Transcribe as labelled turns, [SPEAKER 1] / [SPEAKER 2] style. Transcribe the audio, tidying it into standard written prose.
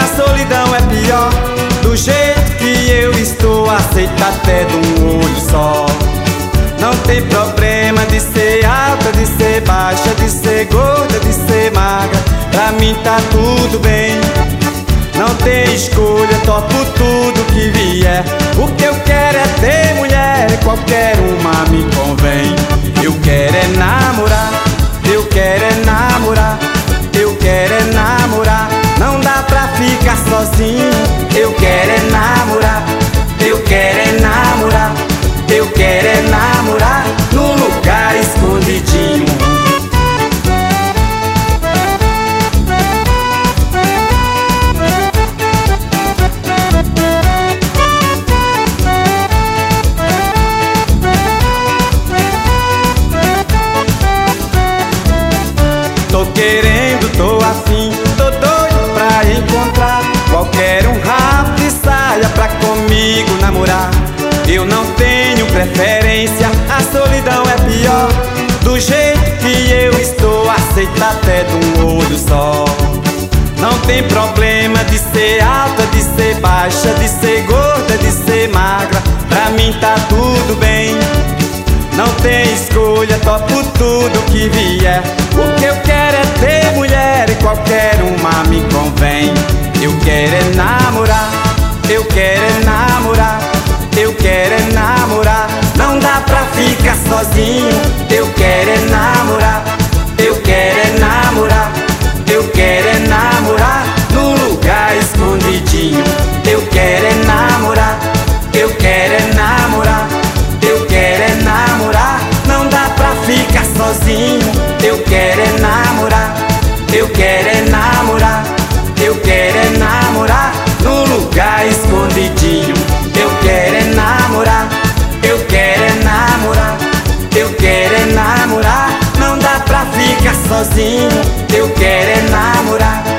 [SPEAKER 1] A solidão é pior. Do jeito que eu estou, aceita até de um olho só. Não tem problema de ser alta, de ser baixa, de ser gorda, de ser magra. Pra mim tá tudo bem. Não tem escolha, topo tudo que vier. O que eu quero é ter mulher, qualquer uma me convém. Eu quero é namorar, eu quero é namorar, eu quero é namorar. Não dá pra ficar sozinho. Eu quero é namorar, eu quero é namorar, eu quero é namorar num lugar escondidinho. Tô querendo, tô afim, tô doido pra encontrar qualquer um rabo de saia pra comigo namorar. Eu não tenho preferência, a solidão é pior. Do jeito que eu estou, aceita até de um olho só. Não tem problema de ser alta, de ser baixa, de ser gorda, de ser magra. Pra mim tá tudo bem. Não tem escolha, topo tudo que vier. O que eu quero é ter mulher e qualquer uma me convém. Eu quero é namorar, eu quero é namorar, eu quero é namorar. Não dá pra ficar sozinho. Eu quero é namorar, eu quero é namorar, eu quero é namorar num lugar escondidinho. Eu quero é namorar, eu quero é namorar, eu quero é namorar. Não dá pra ficar sozinho. Eu quero é namorar, eu quero é namorar, eu quero é namorar num lugar escondidinho. Eu quero é namorar, eu quero é namorar, eu quero é namorar. Não dá pra ficar sozinho. Eu quero é namorar,